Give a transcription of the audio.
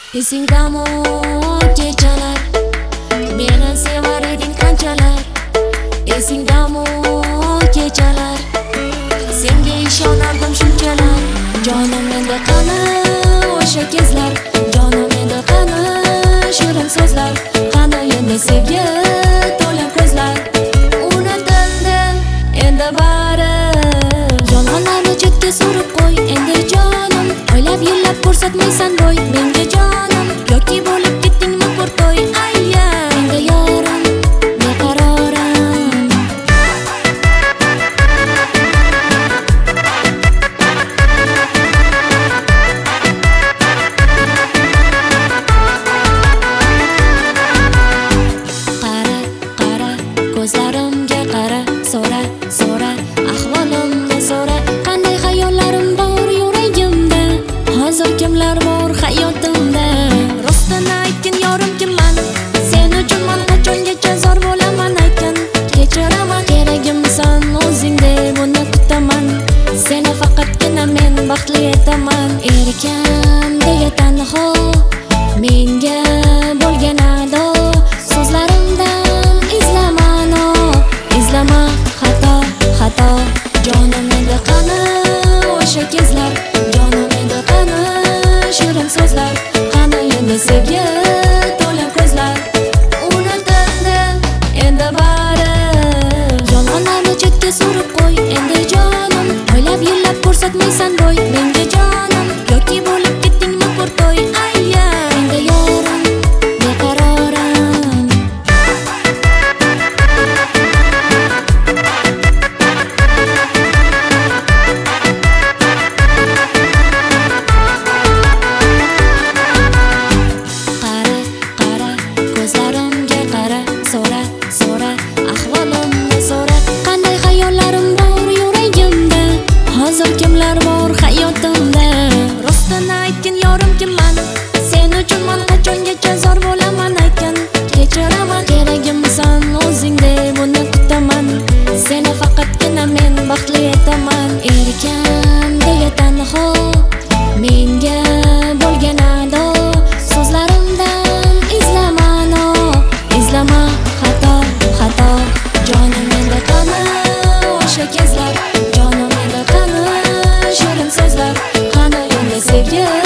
Esingdami kechalar, meni sevar eding qanchalar. Esingdami kechalar, senga ishonardim shunchalar. Jonim menda qani o'sha kezlar, jonim menda qani shirin so'zlar, qani endi sevgi to'lib ko'zlar. Unutildi endi bari, yolg'onlarni chetga surib qo'y endi jonim. Oylab yillab ko'rsatmaysan bo'y menga jonim, yoki bo'lib ketdingmi qo'rqoy ayya. Endi yorim beqarorim, qara qara ko'zlarimga qara, so'ra so'ra ahvolimni so'ra. Qanday xayollarim bor yuragimda, hozir kimlar bor hayotimda. Rostini aytgin yorim kimman, sen uchun men qachongacha zor bo'laman aytgin. Kechiraman, keragimsan o'zingdek buni kutaman. Seni faqatgina men baxtli etaman. Erkan deya tanho menga bo'lgan ado, so'zlarimdan izlama no, izlama xato xato. Jonim menda qani o'sha kezlar, jonim menda qani shirin so'zlar, qani endi sevgi to'lib ko'zlar. Unutildi endi bari, yolg'onlarni chetga surib qo'y endi jonim. Oylab yillab ko'rsatmaysan bo'y menga jonim, yoki bo'lib ketdingmi qo'rqoy ayya. Endi yorim beqarorim, qara qara ko'zlarimga qara, so'ra so'ra ahvolimni so'ra. Qanday xayollarim bor yuragimda, hozir kimlar bor hayotimda. Rostini aytgin yorim kimman, sen uchun men qachongacha zor bo'laman aytgin. Kechiraman, keragimsan o'zingdek buni kutaman. Seni faqatgina men baxtli etaman. Erkan deya tanho menga bo'lgan ado, so'zlarimdan izlama no, izlama xato xato. Jonim menda qani o'sha kezlar, jonim menda qani shirin so'zlar, qani endi sevgi